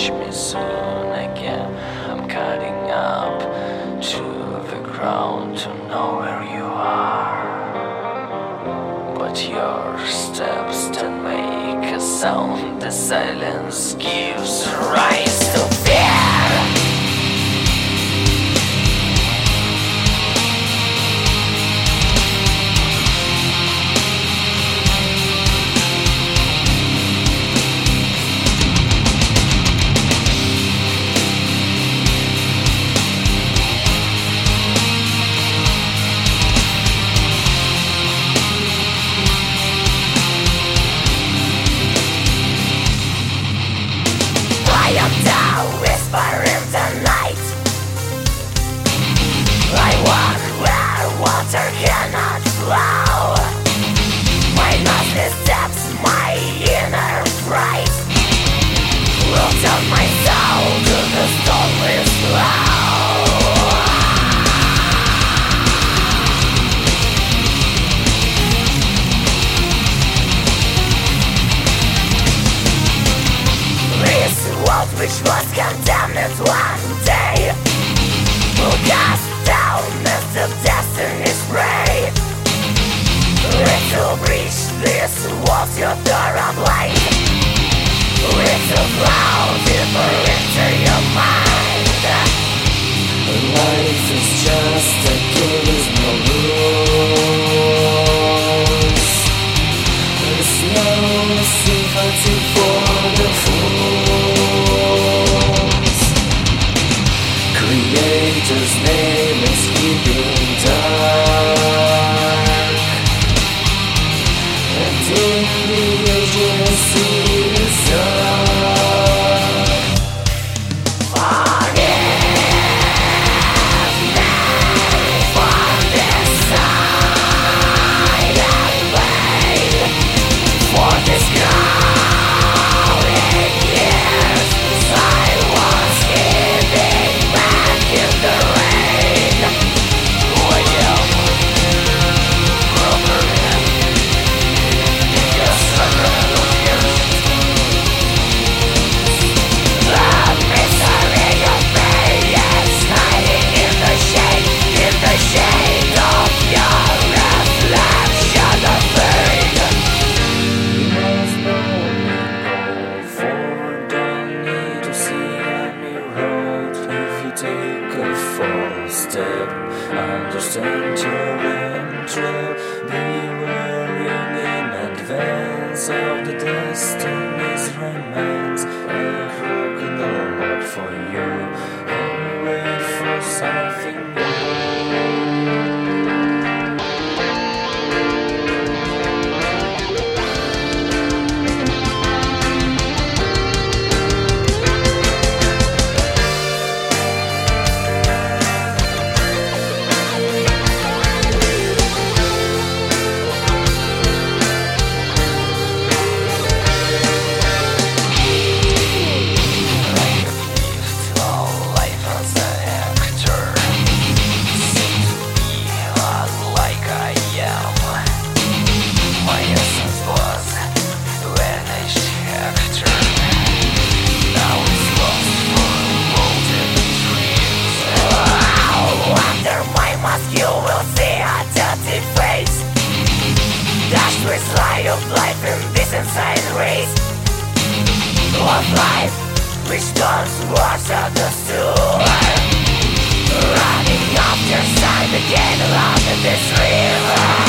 catch me soon again. I'm cutting up to the ground to know where you are. But your steps don't make a sound. The silence gives rise to fear. Whisper in the night. I walk where water cannot flow. My nasty steps, my inner fright will turn my soul to the stormy slow. This world which was condemned one day will cast down as the destiny's prey. Little breach, this was your door of light. Little cloud deeper into your mind. Life is just a game with no rules. There's no sympathy for the fools. Creator's name is keeping dark, and in the ages he is dark. Forgive me for this silent pain, for this growing years I was hiding back in the rain. Who I am, proper man, yes, I'm running on years. The misery of me is hiding in the shade of your reflection of fate. You must know me, go forward, don't need to see any road. If you take a false step, understand your entry. Be wearing in advance of the destiny's remains. A broken heart for you, and wait for something new. You will see a dirty face, dashed with light of life in this inside race of life which turns towards understood. Running after side again along this river.